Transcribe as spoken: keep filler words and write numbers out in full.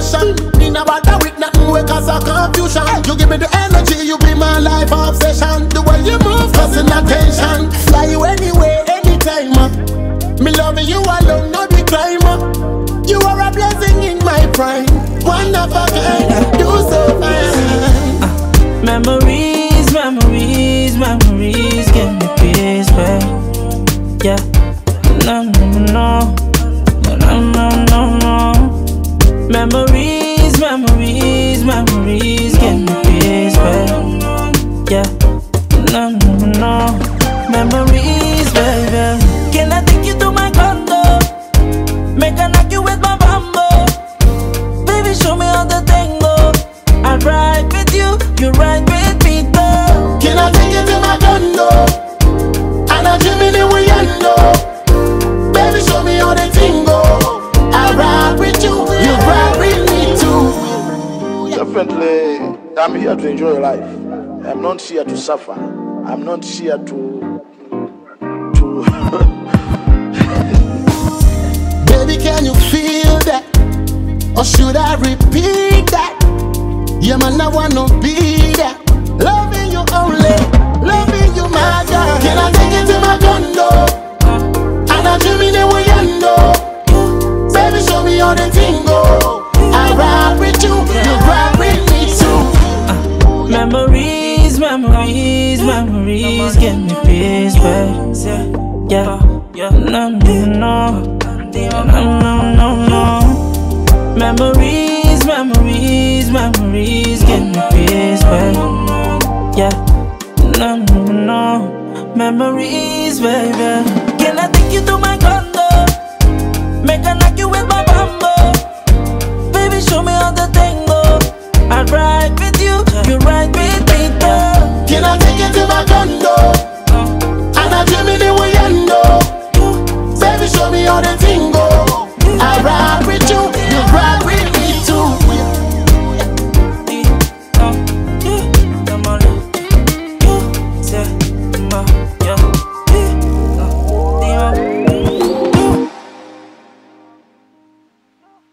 solution. Me no bother with nothing wey cause a confusion. You give me the energy, you be my life obsession. The way you move, causing attention. Fly you anywhere, anytime. Uh. Me loving you alone, no be crime. Uh. You are a blessing in my prime. One of a kind, you so fine. Uh, memories, memories, memories give me peace, babe. Yeah, no, no, no, no, no, no, no. Memories, memories, memories give me peace, babe. Yeah, no, no, no. Memories, baby. Can I take you to my condo? Make a knock you with my bamboo. Baby, show me how the tango. I ride with you, you ride with me though. Can I take you to my condo? And I dream in the window. Baby, show me how the tango. I ride with you, you ride with me too. Definitely, I'm here to enjoy your life. I'm not here to suffer. I'm not here to to Baby, can you feel that? Or should I repeat that? Yeah, man, I wanna be that. Loving you only, loving you, my girl. Can I take you to my condo? And I dream in the window. Baby, show me how the thing go. I ride with you, you ride with me too. uh, Memories, memories, memories give me peace, babe. Yeah, yeah, no, no, no. No, no, no, no. Memories, memories, memories give me peace, babe. Yeah, no, no, no. Memories, baby. Can I take you to my